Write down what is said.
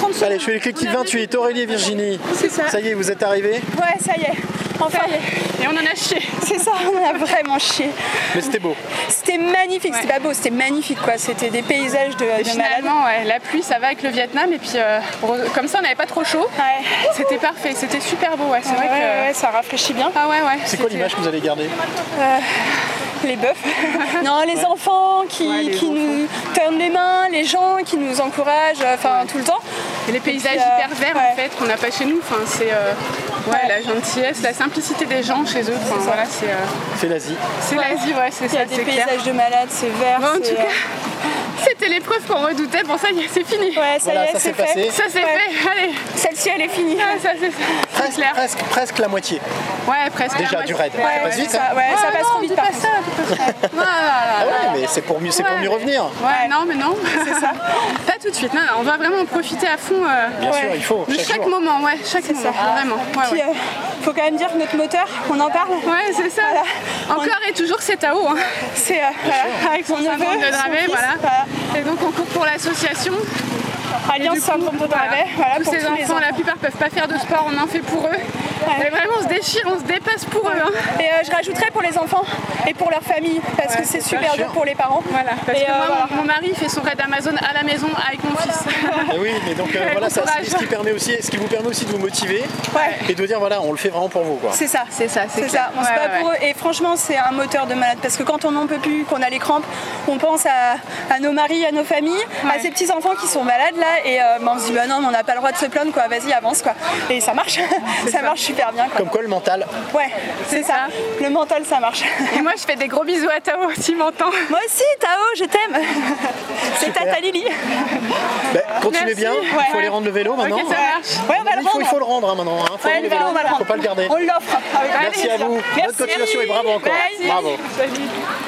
30 secondes. Allez, je fais l'équipe 28, Aurélie et Virginie. C'est ça. Ça y est, vous êtes arrivés? Ouais, ça y est. Enfin, Et on en a chié. c'est ça, on a vraiment chié. Mais c'était beau. C'était magnifique, Ouais. c'était pas beau, c'était magnifique quoi. C'était des paysages de Et malades. finalement, ouais, la pluie, ça va avec le Vietnam. Et puis, comme ça, on n'avait pas trop chaud. Ouais. C'était parfait, c'était super beau. Ouais, c'est vrai Ouais, que. ouais, ça rafraîchit bien. Ah ouais, ouais. C'est quoi c'était- l'image que vous allez garder? Les bœufs. Non, les enfants qui, Ouais, les qui enfants. nous tendent les mains, les gens qui nous encouragent, enfin tout le temps. Et les paysages puis, hyper verts ouais. en fait qu'on n'a pas chez nous. Enfin, c'est la gentillesse, la simplicité des gens chez eux. Enfin, voilà, C'est l'Asie. c'est l'Asie, ouais, c'est Il y ça, a des c'est clair. paysages de malades, c'est vert. Bon, en c'est, tout cas, c'était l'épreuve qu'on redoutait. Bon, ça y est, c'est fini. ouais, ça Voilà, y est, ça c'est s'est passé. fait. Ça c'est Ouais. fait. Allez. Celle-ci, elle est finie. Ah, ça c'est clair. Presque la moitié. Ouais, presque. Déjà, Ouais, du raid. ouais, Ça passe vite, ça, hein? ouais, ça passe non, trop vite dis par pas contre. ça, dis pas ça. Ah Voilà. ouais, mais c'est pour mieux Ouais. revenir. Ouais, non, mais non. C'est ça. Pas tout de suite. Non, non, on va vraiment en profiter à fond Bien Ouais. sûr, il faut. de Chaque chaque jour. moment. Ouais, chaque moment. Vraiment. Ouais, Puis, ouais. faut quand même dire que notre moteur, on en parle. Ouais, c'est ça. Voilà. Encore et toujours, c'est Tao. Hein. C'est voilà, avec mon neveu, 50 de son Dravet, fils, voilà. Et donc, on court pour l'association. Alliance Du coup, Syndrome de Dravet, voilà, tous pour ces tous les enfants, la plupart peuvent pas faire de sport, on en fait pour eux. Et vraiment, on se déchire, on se dépasse pour eux. Hein. Et je rajouterais pour les enfants et pour leur famille, parce Ouais, que c'est c'est super sûr. dur pour les parents. Voilà, parce Et, que moi, voilà. mon mari fait son raid Amazon à la maison avec mon fils. Eh oui, mais donc Ouais, voilà, bon ça, courage. ce qui vous permet aussi de vous motiver Ouais. et de dire voilà, on le fait vraiment pour vous, quoi. C'est ça, C'est ça, c'est clair. ça. On se Ouais, bat ouais, pour eux. Et franchement, c'est un moteur de malade parce que quand on n'en peut plus, qu'on a les crampes, on pense à nos maris, à nos familles, à ces petits enfants qui sont malades là, et on se dit bah non, mais on n'a pas le droit de se plaindre, quoi. Vas-y, avance, quoi. Et ça marche, ça marche super bien, quoi. Comme quoi le mental. Ouais, c'est ça. Le mental, ça marche. Et moi, je fais des gros bisous à Tao s'il m'entend. Moi aussi, Tao, je t'aime. C'est Super. Tata Lily. Ben, continuez Merci. bien, il faut Ouais. aller rendre le vélo maintenant. Ok, ça marche. Ouais, on va le rendre. Il faut le rendre hein, maintenant. Hein. Faut Ouais, rendre le vélo. on va le Faut rendre. pas le garder. On l'offre. Avec Merci à plaisir. vous. Merci. Bonne continuation et bravo encore. Merci. Bravo. Salut.